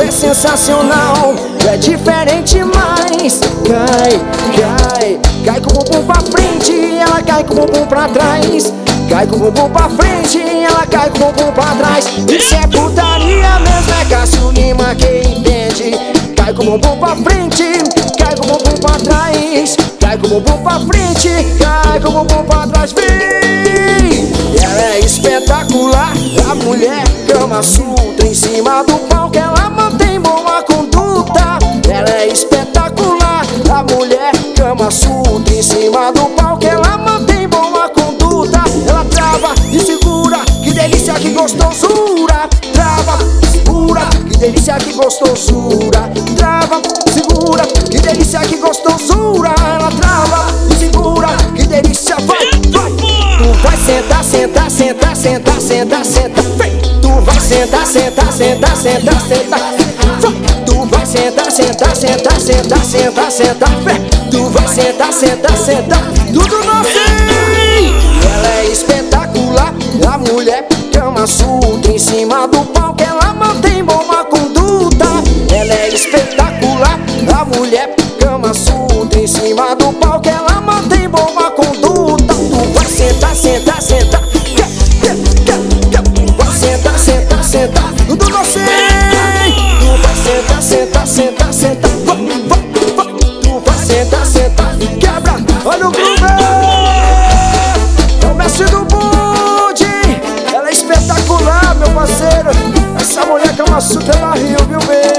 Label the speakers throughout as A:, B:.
A: é sensacional, é diferente, mas cai com o bumbum pra frente, ela cai com o bumbum pra trás. Cai com o bumbum pra frente, ela cai com o bumbum pra trás. Isso é putaria mesmo, é Cássio Lima quem entende. Cai com o bumbum pra frente, cai com o bumbum pra trás. Cai com o bumbum pra frente, cai com o bumbum pra trás. Vem! Ela é espetacular, a mulher Kama Sutra. Em cima do palco ela mantém boa conduta. Ela é espetacular, a mulher Kama Sutra. Em cima do palco ela mantém boa conduta. Ela trava e segura, que delícia, que gostosura. Trava, segura, que delícia, que gostosura. Trava, segura, que delícia, que gostosura. Ela trava e segura, que delícia, vai, vai. Tu vai sentar, sentar, sentar, sentar, sentar, sentar. Tu vai sentar, sentar, sentar, sentar, sentar. Tu vai sentar, sentar, sentar, sentar, sentar, sentar. Tu vai sentar, sentar, sentar. Tudo novinho. Ela é espetacular, a mulher Kama Sutra. Em cima do palco ela mantém boa conduta. Ela é espetacular, a mulher Kama Sutra. Em cima do palco ela mantém boa conduta. Tu vai sentar, sentar, sentar. Tu vai sentar, sentar, sentar. Tudo você. Tu vai sentar, sentar, sentar, sentar. Tu vai sentar, sentar. Quebra, olha o groove. É o mestre do bonde. Ela é espetacular, meu parceiro. Essa mulher Kama Sutra, ela riu, viu, bem?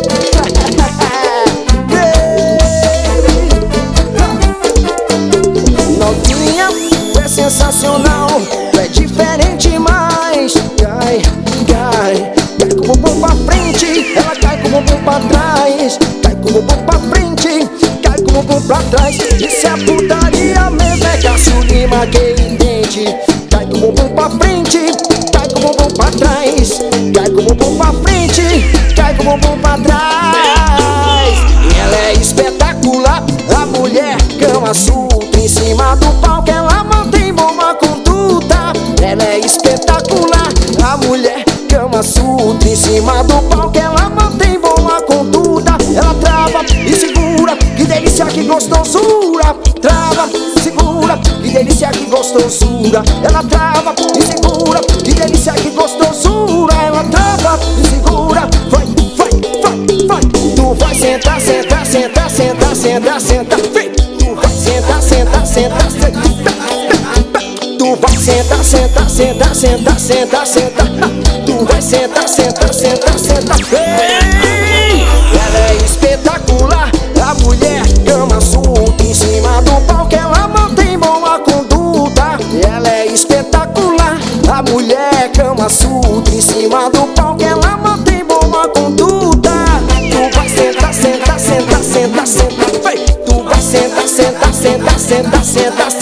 A: Novinha, é sensacional, é diferente, mas cai com o bumbum pra frente, ela cai com o bumbum pra trás. Cai com o bumbum pra frente, cai com o bumbum pra trás. Isso é putaria mesmo, é Cássio Lima quem entende. Cai com o bumbum pra frente, cai com o bumbum pra trás. Cai com o bumbum pra frente, cai com o bumbum pra trás. E ela é espetacular, a mulher Kama Sutra. Em cima do palco ela mantém boa conduta. Ela é espetacular, a mulher Kama Sutra. Em cima do palco ela mantém boa conduta. Ela trava e segura, que delícia, que gostosura. Trava, segura, que delícia, que gostosura. Ela trava e segura, que delícia, que gostosura. Ela trava e segura, vai, vai, vai, vai. Tu vai sentar, sentar, sentar, sentar, sentar, sentar. Tu vai sentar, sentar, sentar, sentar. Tu vai sentar, sentar, sentar, sentar, sentar, sentar. Tu vai sentar, sentar, sentar, sentar. Ela é espetacular, a mulher Kama Sutra. Em cima do palco ela mantém boa conduta. Ela é espetacular, a mulher Kama Sutra. Em cima do palco ela mantém boa conduta. Tu vai sentar, sentar, sentar, sentar, sentar. Tu vai sentar, sentar, sentar, sentar, sentar.